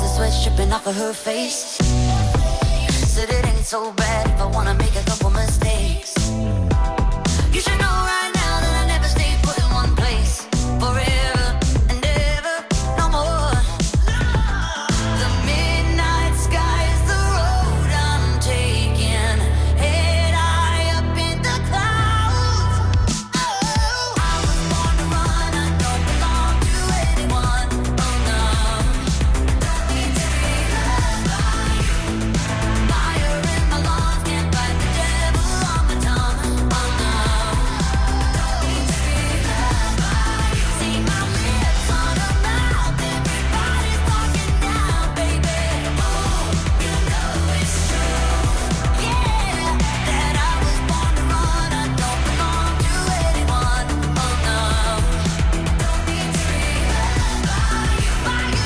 the sweat dripping off of her face. Said it ain't so bad if I wanna make a couple mistakes. You should know right now that I never stay put in one place forever and ever, no more. The midnight sky is the road I'm taking, head high up in the clouds. Oh, I was born to run, I don't belong to anyone. Oh no, don't need to be loved by you. Fire in my lungs, can't fight the devil on my tongue. Oh no, don't need to be loved by you. See my lips on a mouth, everybody's talking now, baby. Oh, you know it's true, yeah, that I was born to run, I don't belong to anyone. Oh no, don't need to be loved by you.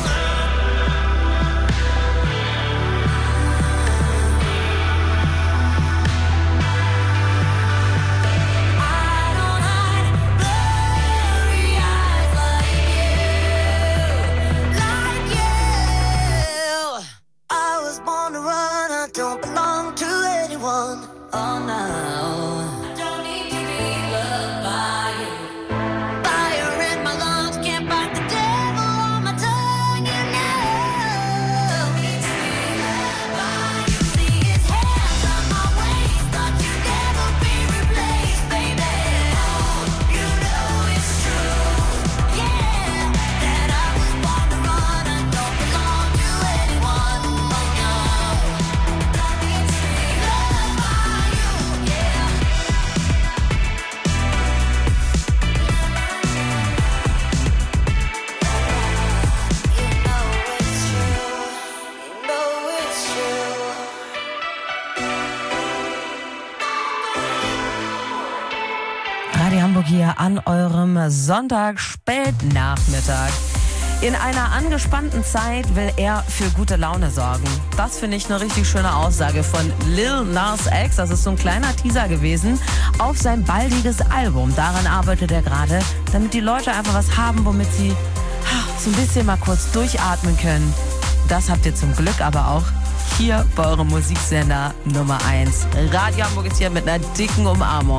I don't hide blurry eyes like you. I was born to run, I don't belong to anyone. Oh no, don't need to be loved by you. Fire in my lungs, can't fight the devil on my tongue. You know, don't need to be loved by you. See his hands on my waist, thought you'd never be replaced, baby. Oh, you know it's true, yeah, that I was born to run, I don't belong to anyone. Oh no, don't need to be loved by you, yeah. You know it's true, you know it's true. Radio Hamburg hier an eurem Sonntag Spätnachmittag. In einer angespannten Zeit will er für gute Laune sorgen. Das finde ich eine richtig schöne Aussage von Lil Nas X. Das ist so ein kleiner Teaser gewesen auf sein baldiges Album. Daran arbeitet er gerade, damit die Leute einfach was haben, womit sie so ein bisschen mal kurz durchatmen können. Das habt ihr zum Glück aber auch hier bei eurem Musiksender Nummer 1. Radio Hamburg ist hier mit einer dicken Umarmung.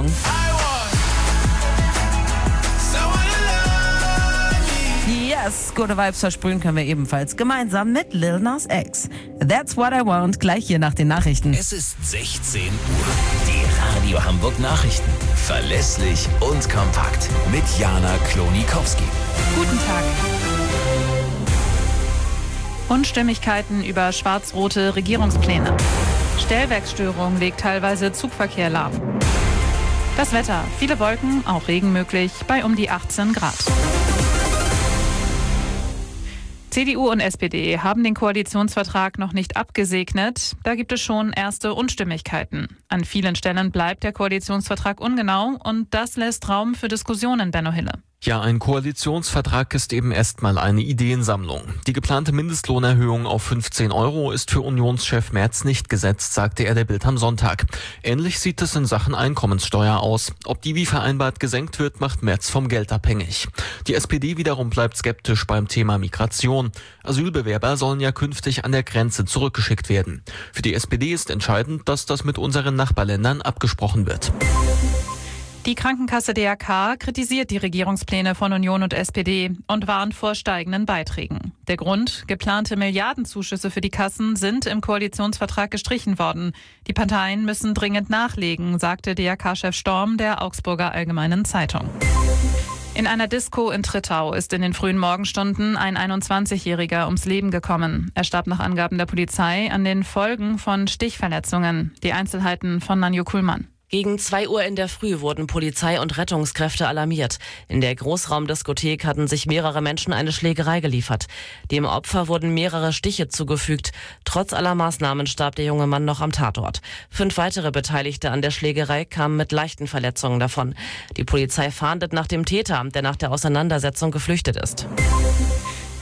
Yes, gute Vibes versprühen können wir ebenfalls gemeinsam mit Lil Nas X. That's what I want, gleich hier nach den Nachrichten. Es ist 16 Uhr. Die Radio Hamburg Nachrichten. Verlässlich und kompakt. Mit Jana Klonikowski. Guten Tag. Unstimmigkeiten über schwarz-rote Regierungspläne. Stellwerksstörung legt teilweise Zugverkehr lahm. Das Wetter. Viele Wolken, auch Regen möglich, bei um die 18 Grad. CDU und SPD haben den Koalitionsvertrag noch nicht abgesegnet. Da gibt es schon erste Unstimmigkeiten. An vielen Stellen bleibt der Koalitionsvertrag ungenau und das lässt Raum für Diskussionen, Benno Hille. Ja, ein Koalitionsvertrag ist eben erstmal eine Ideensammlung. Die geplante Mindestlohnerhöhung auf 15 € ist für Unionschef Merz nicht gesetzt, sagte er der Bild am Sonntag. Ähnlich sieht es in Sachen Einkommenssteuer aus. Ob die wie vereinbart gesenkt wird, macht Merz vom Geld abhängig. Die SPD wiederum bleibt skeptisch beim Thema Migration. Asylbewerber sollen ja künftig an der Grenze zurückgeschickt werden. Für die SPD ist entscheidend, dass das mit unseren Nachbarländern abgesprochen wird. Die Krankenkasse DRK kritisiert die Regierungspläne von Union und SPD und warnt vor steigenden Beiträgen. Der Grund: geplante Milliardenzuschüsse für die Kassen sind im Koalitionsvertrag gestrichen worden. Die Parteien müssen dringend nachlegen, sagte DRK-Chef Storm der Augsburger Allgemeinen Zeitung. In einer Disco in Trittau ist in den frühen Morgenstunden ein 21-Jähriger ums Leben gekommen. Er starb nach Angaben der Polizei an den Folgen von Stichverletzungen. Die Einzelheiten von Nanjo Kuhlmann. Gegen 2 Uhr in der Früh wurden Polizei und Rettungskräfte alarmiert. In der Großraumdiskothek hatten sich mehrere Menschen eine Schlägerei geliefert. Dem Opfer wurden mehrere Stiche zugefügt. Trotz aller Maßnahmen starb der junge Mann noch am Tatort. 5 weitere Beteiligte an der Schlägerei kamen mit leichten Verletzungen davon. Die Polizei fahndet nach dem Täter, der nach der Auseinandersetzung geflüchtet ist.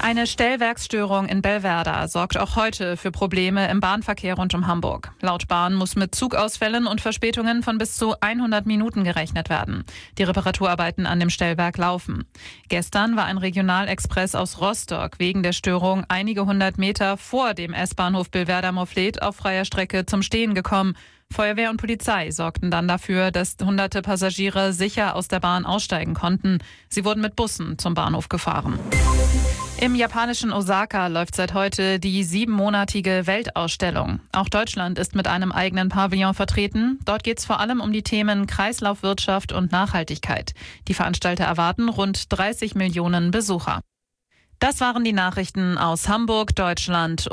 Eine Stellwerksstörung in Bellwerder sorgt auch heute für Probleme im Bahnverkehr rund um Hamburg. Laut Bahn muss mit Zugausfällen und Verspätungen von bis zu 100 Minuten gerechnet werden. Die Reparaturarbeiten an dem Stellwerk laufen. Gestern war ein Regionalexpress aus Rostock wegen der Störung einige 100 Meter vor dem S-Bahnhof Bellwerder-Morfleet auf freier Strecke zum Stehen gekommen. Feuerwehr und Polizei sorgten dann dafür, dass hunderte Passagiere sicher aus der Bahn aussteigen konnten. Sie wurden mit Bussen zum Bahnhof gefahren. Im japanischen Osaka läuft seit heute die 7-monatige Weltausstellung. Auch Deutschland ist mit einem eigenen Pavillon vertreten. Dort geht es vor allem um die Themen Kreislaufwirtschaft und Nachhaltigkeit. Die Veranstalter erwarten rund 30 Millionen Besucher. Das waren die Nachrichten aus Hamburg, Deutschland.